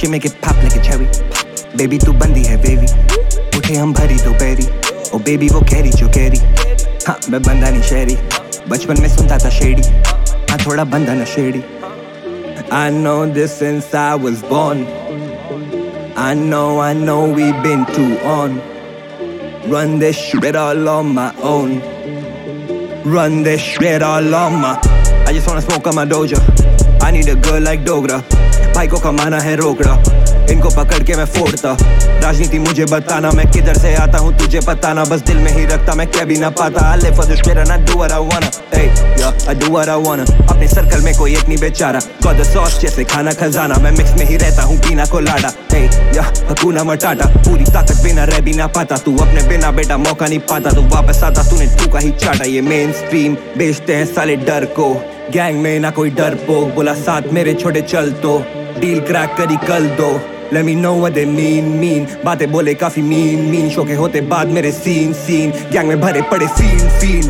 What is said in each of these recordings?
She make it pop like a cherry. Baby तू बंदी है baby, उठे हम भरी दोपहरी. ओ baby वो कैरी जो कैरी. हाँ मैं बंदा नहीं शहरी, बचपन में सुनता था शेडी. हाँ थोड़ा बंदा नशेड़ी. I know this since I was born. I know we've been too on. Run this shit all on my own. Run this shit all on my. I just wanna smoke on my doja. I need a girl like Dogra. भाई को कमाना है रोकड़ा, इनको पकड़ के मैं फोड़ता. राजनीति मुझे बताना, मैं किधर से आता हूँ तुझे पता ना. बस दिल में ही रखता, मैं क्या भी ना पाता. I live for this shit and I do what I wanna. Hey, yeah, I do what I wanna. अपने सर्कल में कोई एक नहीं बेचारा. Got the sauce जैसे खाना खजाना. मैं मिक्स में ही रहता हूँ पीना को लाड़ा. Hey, yeah, हकूना मटाटा. पूरी ताकत बिना रह भी ना पाता. तू अपने बिना बेटा मौका नहीं पाता. तू वापस आता तूने तू का ही चाटा. ये मेन स्ट्रीम बेचते हैं साले डर को. गैंग में ना कोई डर पोक. बोला साथ मेरे छोटे चल तो डील क्रैक करी कल दो. Let me know what they mean. बातें बोले काफी मीन. शो के होते बाद मेरे सीन. गैंग में भरे पड़े सीन.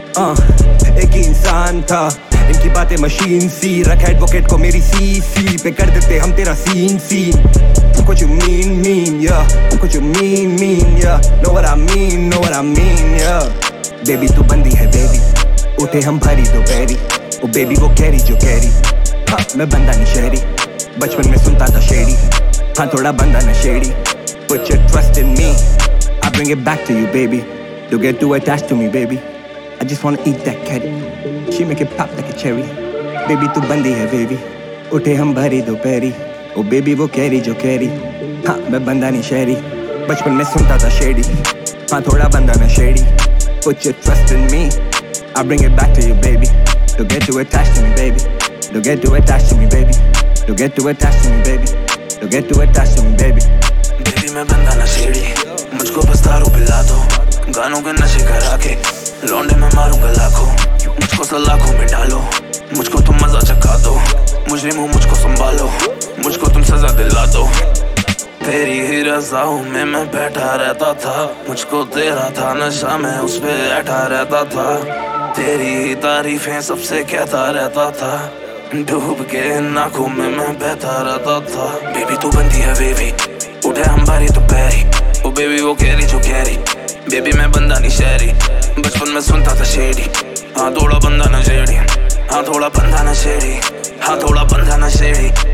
एक ही इंसान था, इनकी बातें मशीन सी. रख एडवोकेट को मेरी सी पे कर देते हम तेरा सीन. What you mean, yeah. What you mean, yeah. Know what I mean, yeah. Baby तू बंदी है baby, उठे हम भरी दोपहरी. ओ बेबी वो कैरी जो कैरी. हाँ मैं बंदा नहीं शहरी, बचपन में सुनता था शेडी. हाँ थोड़ा बंदा नशेड़ी. Put your trust in me, I bring it back to you baby. Don't get too attached to me baby, I just wanna eat that caddy. She make it pop like a cherry. Baby तू बंदी है baby, उठे हम भरी दोपहरी. Oh baby वो कैरी जो कैरी. हाँ मैं बंदा नहीं शहरी, बचपन में सुनता था शेडी. हाँ थोड़ा बंदा नशेड़ी. Put your trust in me, I bring it back to you baby. Don't get too attached to me baby. Don't get too attached to me baby. Don't get too attached to me baby. Don't get too attached to me baby. Baby मैं बंदा नशेड़ी, मुझको बस दारू पिला दो. गानों के नशे करा के लौंडे में मारूंगा लाखों. मुझको सलाखों में डालो, मुझको तुम मजा चखा दो. मुजरिम हूँ मुझको संभालो, मुझको तुम सजा दिला दो. तेरी ही रज़ाओं में मैं बैठा रहता था. मुझको तेरा था नशा, मैं उस पे बैठा रहता था. तेरी ही तारीफें सबसे कहता रहता था. डूब के नाखों में मैं बहता रहता था. बेबी तू बंदी है बेबी, उठे हम भारी दोपहरी. ओ बेबी वो कैरी जो कैरी. बेबी मैं बंदा नहीं शहरी, बचपन में सुनता था शेडी. हाँ थोड़ा बंदा नशेड़ी. हाँ थोड़ा बंदा नशेड़ी. हाँ थोड़ा बंदा नशेड़ी.